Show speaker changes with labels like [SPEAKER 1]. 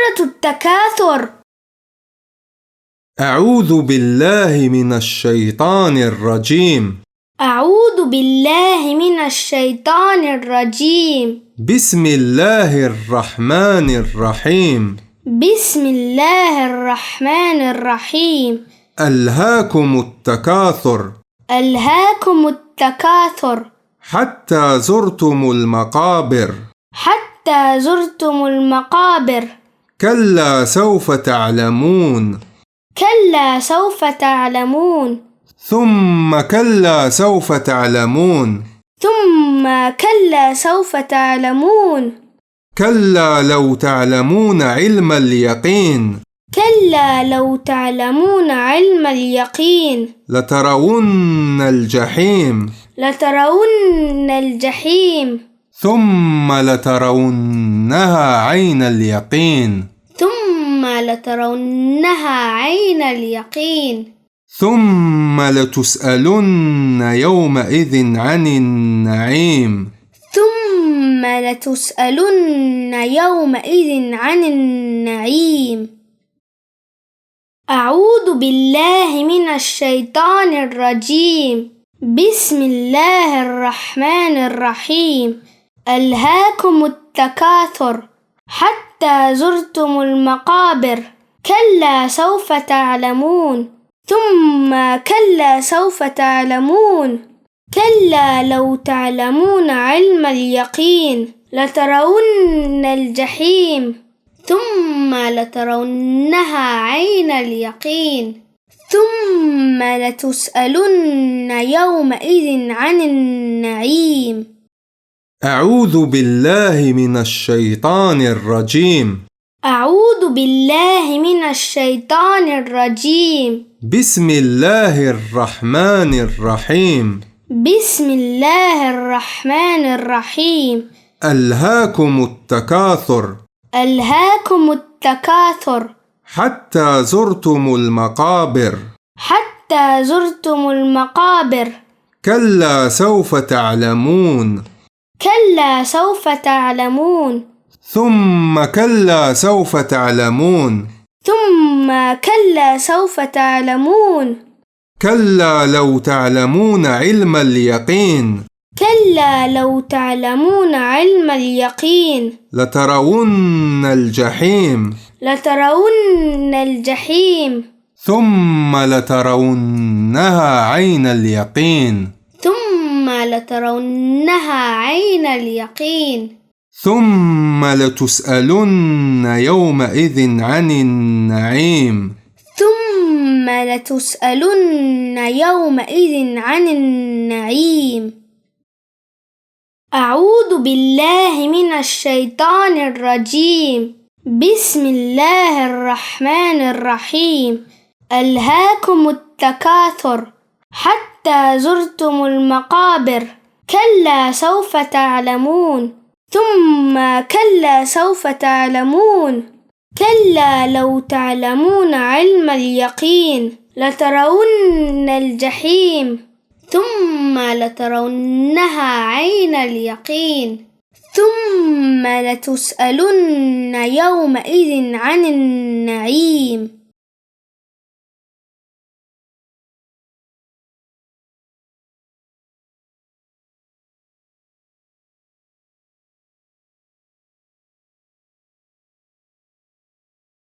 [SPEAKER 1] سورة التكاثر.
[SPEAKER 2] أعوذ بالله من الشيطان الرجيم.
[SPEAKER 1] أعوذ بالله من الشيطان الرجيم.
[SPEAKER 2] بسم الله الرحمن الرحيم.
[SPEAKER 1] بسم الله الرحمن الرحيم.
[SPEAKER 2] ألهاكم التكاثر.
[SPEAKER 1] ألهاكم التكاثر.
[SPEAKER 2] حتى زرتم المقابر.
[SPEAKER 1] حتى زرتم المقابر.
[SPEAKER 2] كلا سوف تعلمون.
[SPEAKER 1] كلا سوف تعلمون.
[SPEAKER 2] ثم كلا سوف تعلمون.
[SPEAKER 1] ثم كلا سوف تعلمون.
[SPEAKER 2] كلا لو تعلمون علم اليقين.
[SPEAKER 1] كلا لو تعلمون علم اليقين.
[SPEAKER 2] لترون الجحيم.
[SPEAKER 1] لترون الجحيم.
[SPEAKER 2] ثم لترونها عين اليقين.
[SPEAKER 1] ثم لترونها عين اليقين.
[SPEAKER 2] ثم لتسألن يومئذ عن النعيم.
[SPEAKER 1] ثم لتسألن يومئذ عن النعيم. أعوذ بالله من الشيطان الرجيم. بسم الله الرحمن الرحيم. ألهاكم التكاثر حتى زرتم المقابر. كلا سوف تعلمون. ثم كلا سوف تعلمون. كلا لو تعلمون علم اليقين لترون الجحيم. ثم لترونها عين اليقين. ثم لتسألن يومئذ عن النعيم.
[SPEAKER 2] أعوذ بالله من الشيطان الرجيم.
[SPEAKER 1] أعوذ بالله من الشيطان الرجيم.
[SPEAKER 2] بسم الله الرحمن الرحيم.
[SPEAKER 1] بسم الله الرحمن الرحيم.
[SPEAKER 2] ألهاكم التكاثر.
[SPEAKER 1] ألهاكم التكاثر.
[SPEAKER 2] حتى زرتم المقابر.
[SPEAKER 1] حتى زرتم المقابر.
[SPEAKER 2] كلا سوف تعلمون.
[SPEAKER 1] كلا سوف تعلمون.
[SPEAKER 2] ثم كلا سوف تعلمون.
[SPEAKER 1] ثم كلا سوف تعلمون.
[SPEAKER 2] كلا لو تعلمون علم اليقين.
[SPEAKER 1] كلا لو تعلمون علم اليقين.
[SPEAKER 2] لترون الجحيم.
[SPEAKER 1] لترون الجحيم.
[SPEAKER 2] ثم لترونها عين اليقين.
[SPEAKER 1] ثم لترونها عين اليقين.
[SPEAKER 2] ثم لتسألن يومئذ عن النعيم.
[SPEAKER 1] ثم لتسألن يومئذ عن النعيم. أعوذ بالله من الشيطان الرجيم. بسم الله الرحمن الرحيم. ألهاكم التكاثر حتى زرتم المقابر. كلا سوف تعلمون. ثم كلا سوف تعلمون. كلا لو تعلمون علم اليقين لترون الجحيم. ثم لترونها عين اليقين. ثم لتسألن يومئذ عن النعيم.